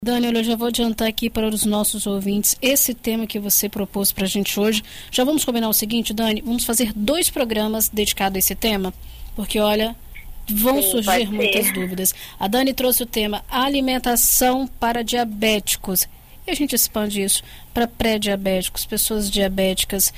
Dani, eu já vou adiantar aqui para os nossos ouvintes esse tema que você propôs para a gente hoje. Já vamos combinar o seguinte, Dani, vamos fazer 2 programas dedicados a esse tema, porque olha, vão surgir muitas dúvidas. A Dani trouxe o tema alimentação para diabéticos. E a gente expande isso para pré-diabéticos, pessoas diabéticas,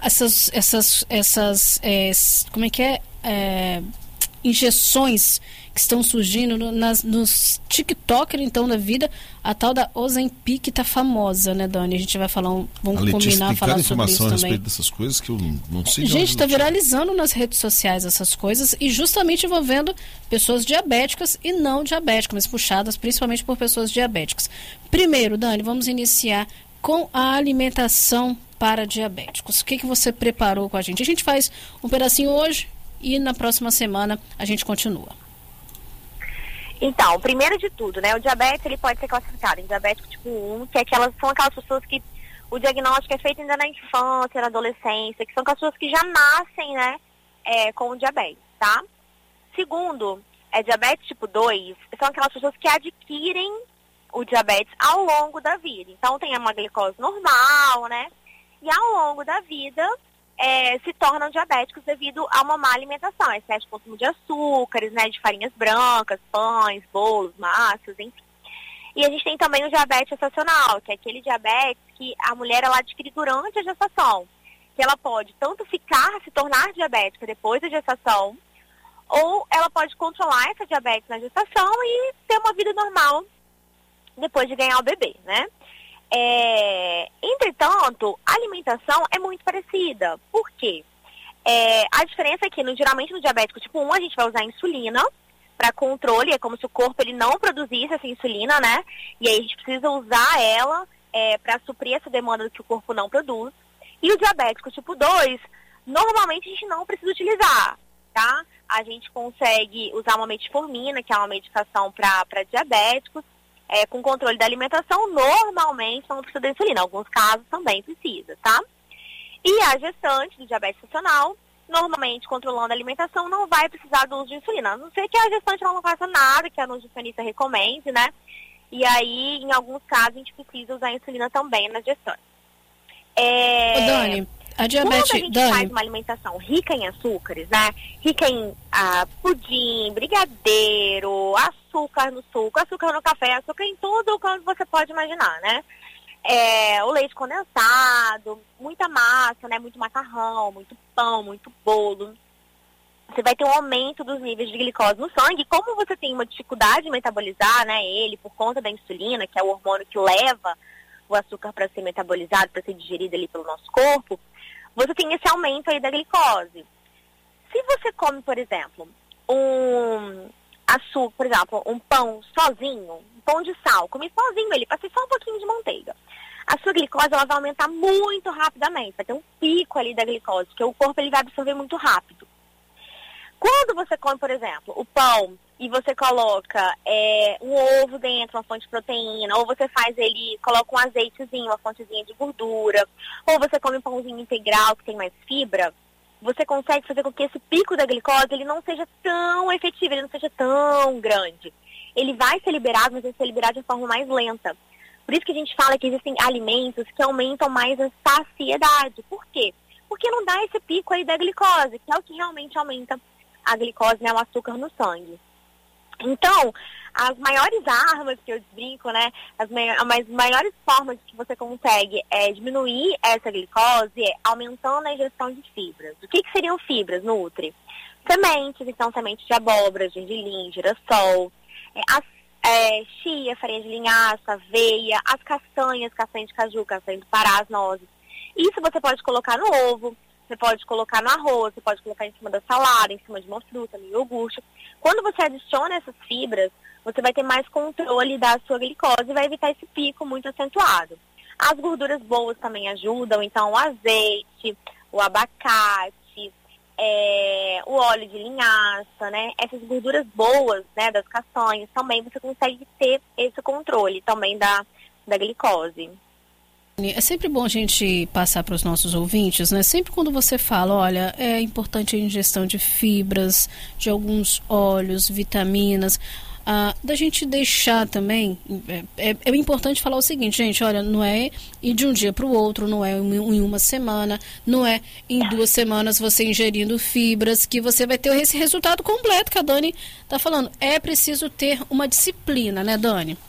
como é que é? Injeções que estão surgindo nos TikTokers, então, da vida, a tal da Ozempic que tá famosa, né, Dani? A gente vai falar, vamos combinar, falar sobre isso também. A respeito dessas coisas que eu não sei. Gente, está viralizando nas redes sociais essas coisas e justamente envolvendo pessoas diabéticas e não diabéticas, mas puxadas principalmente por pessoas diabéticas. Primeiro, Dani, vamos iniciar com a alimentação para diabéticos. O que você preparou com a gente? A gente faz um pedacinho hoje e na próxima semana a gente continua. Então, primeiro de tudo, né, o diabetes ele pode ser classificado em diabético tipo 1, que são aquelas pessoas que o diagnóstico é feito ainda na infância, na adolescência, que são aquelas pessoas que já nascem, né, com o diabetes, tá? Segundo, diabetes tipo 2, são aquelas pessoas que adquirem o diabetes ao longo da vida. Então, tem uma glicose normal, né, e ao longo da vida se tornam diabéticos devido a uma má alimentação, excesso de consumo de açúcares, né, de farinhas brancas, pães, bolos, massas, enfim. E a gente tem também o diabetes gestacional, que é aquele diabetes que a mulher ela adquire durante a gestação, que ela pode tanto se tornar diabética depois da gestação, ou ela pode controlar essa diabetes na gestação e ter uma vida normal depois de ganhar o bebê, né? Entretanto, a alimentação é muito parecida. Por quê? A diferença é que, geralmente no diabético tipo 1, a gente vai usar insulina para controle, é como se o corpo ele não produzisse essa insulina, né? E aí a gente precisa usar ela para suprir essa demanda que o corpo não produz. E o diabético tipo 2, normalmente a gente não precisa utilizar, tá? A gente consegue usar uma metformina, que é uma medicação para diabéticos, com controle da alimentação, normalmente não precisa de insulina. Em alguns casos também precisa, tá? E a gestante do diabetes gestacional, normalmente controlando a alimentação, não vai precisar do uso de insulina. A não ser que a gestante não faça nada, que a nutricionista recomende, né? E aí, em alguns casos, a gente precisa usar insulina também na gestante. Dani, a diabetes... Quando a gente faz uma alimentação rica em açúcares, né? Rica em pudim, brigadeiro, açúcar no suco, açúcar no café, açúcar em tudo o que você pode imaginar, né? O leite condensado, muita massa, né? Muito macarrão, muito pão, muito bolo. Você vai ter um aumento dos níveis de glicose no sangue. Como você tem uma dificuldade de metabolizar, né, ele por conta da insulina, que é o hormônio que leva o açúcar para ser metabolizado, para ser digerido ali pelo nosso corpo, você tem esse aumento aí da glicose. Se você come, por exemplo, um pão sozinho, um pão de sal, come sozinho ele, passei só um pouquinho de manteiga, a sua glicose ela vai aumentar muito rapidamente, vai ter um pico ali da glicose, porque o corpo ele vai absorver muito rápido. Quando você come, por exemplo, o pão e você coloca um ovo dentro, uma fonte de proteína, ou você coloca um azeitezinho, uma fontezinha de gordura, ou você come um pãozinho integral que tem mais fibra, você consegue fazer com que esse pico da glicose ele não seja tão efetivo, ele não seja tão grande. Ele vai ser liberado, mas vai ser liberado de forma mais lenta. Por isso que a gente fala que existem alimentos que aumentam mais a saciedade. Por quê? Porque não dá esse pico aí da glicose, que é o que realmente aumenta a glicose, né, o açúcar no sangue. Então, as maiores armas que eu brinco, né, as maiores formas que você consegue diminuir essa glicose é aumentando a ingestão de fibras. O que seriam fibras, Nutri? Sementes, então sementes de abóbora, gergelim, girassol, chia, farinha de linhaça, aveia, as castanhas de caju, castanha do Pará, as nozes. Isso você pode colocar no ovo, você pode colocar no arroz, você pode colocar em cima da salada, em cima de uma fruta, no iogurte. Quando você adiciona essas fibras, você vai ter mais controle da sua glicose e vai evitar esse pico muito acentuado. As gorduras boas também ajudam, então o azeite, o abacate, o óleo de linhaça, né? Essas gorduras boas, né, das castanhas, também você consegue ter esse controle também da glicose. É sempre bom a gente passar para os nossos ouvintes, né? Sempre quando você fala, olha, é importante a ingestão de fibras, de alguns óleos, vitaminas. da gente deixar também, é importante falar o seguinte, gente, olha, não é ir de um dia para o outro, não é em uma semana, não é em 2 semanas você ingerindo fibras que você vai ter esse resultado completo que a Dani está falando. É preciso ter uma disciplina, né, Dani?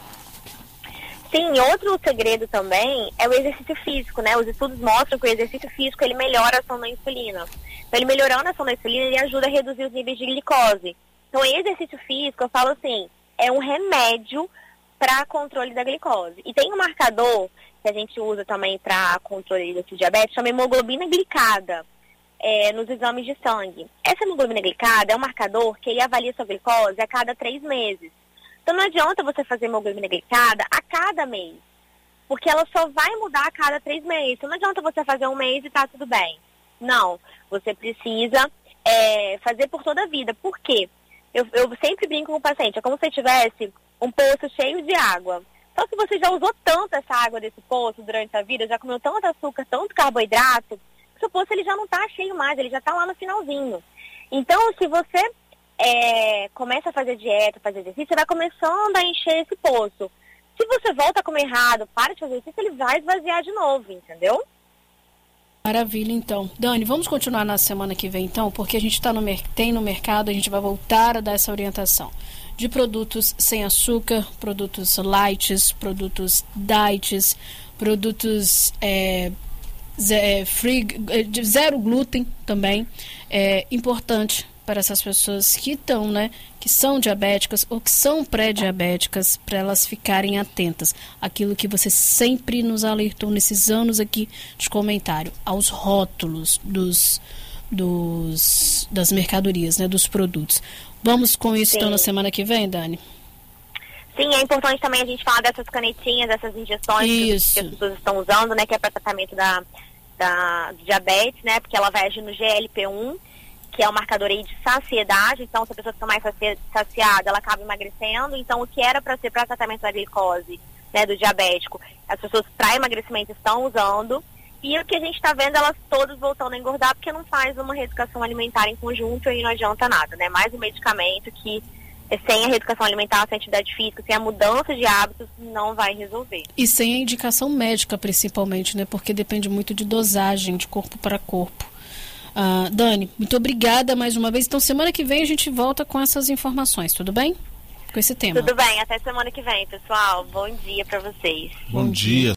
Sim, outro segredo também é o exercício físico, né? Os estudos mostram que o exercício físico, ele melhora a ação da insulina. Então, ele melhorando a ação da insulina, ele ajuda a reduzir os níveis de glicose. Então, o exercício físico, eu falo assim, é um remédio para controle da glicose. E tem um marcador que a gente usa também para controle desse diabetes, chama hemoglobina glicada, nos exames de sangue. Essa hemoglobina glicada é um marcador que ele avalia sua glicose a cada 3 meses. Então não adianta você fazer hemoglobina glicada a cada mês, porque ela só vai mudar a cada 3 meses. Então não adianta você fazer um mês e tá tudo bem. Não, você precisa fazer por toda a vida. Por quê? Eu sempre brinco com o paciente, é como se você tivesse um poço cheio de água. Só que você já usou tanto essa água desse poço durante a vida, já comeu tanto açúcar, tanto carboidrato, que o poço ele já não tá cheio mais, ele já tá lá no finalzinho. Então, se você começa a fazer dieta, fazer exercício, você vai começando a encher esse poço. Se você volta a comer errado, para de fazer exercício, ele vai esvaziar de novo, entendeu? Maravilha, então. Dani, vamos continuar na semana que vem, então, porque a gente tem no mercado, a gente vai voltar a dar essa orientação de produtos sem açúcar, produtos lights, produtos diets, produtos de zero glúten também. É importante para essas pessoas que estão, né, que são diabéticas ou que são pré-diabéticas, para elas ficarem atentas àquilo que você sempre nos alertou nesses anos aqui de comentário, aos rótulos das mercadorias, né, dos produtos. Vamos com isso então na semana que vem, Dani? Sim, é importante também a gente falar dessas canetinhas, dessas injeções que as pessoas estão usando, né, que é para tratamento do diabetes, né, porque ela vai agir no GLP-1, que é um marcador aí de saciedade. Então, se a pessoa fica mais saciada, ela acaba emagrecendo. Então, o que era para ser para tratamento da glicose, né, do diabético, as pessoas para emagrecimento estão usando. E o que a gente está vendo, elas todas voltando a engordar, porque não faz uma reeducação alimentar em conjunto e não adianta nada, né? Mais um medicamento que, sem a reeducação alimentar, sem a atividade física, sem a mudança de hábitos, não vai resolver. E sem a indicação médica, principalmente, né? Porque depende muito de dosagem, de corpo para corpo. Dani, muito obrigada mais uma vez. Então, semana que vem a gente volta com essas informações, tudo bem? Com esse tema. Tudo bem, até semana que vem, pessoal. Bom dia para vocês. Bom dia.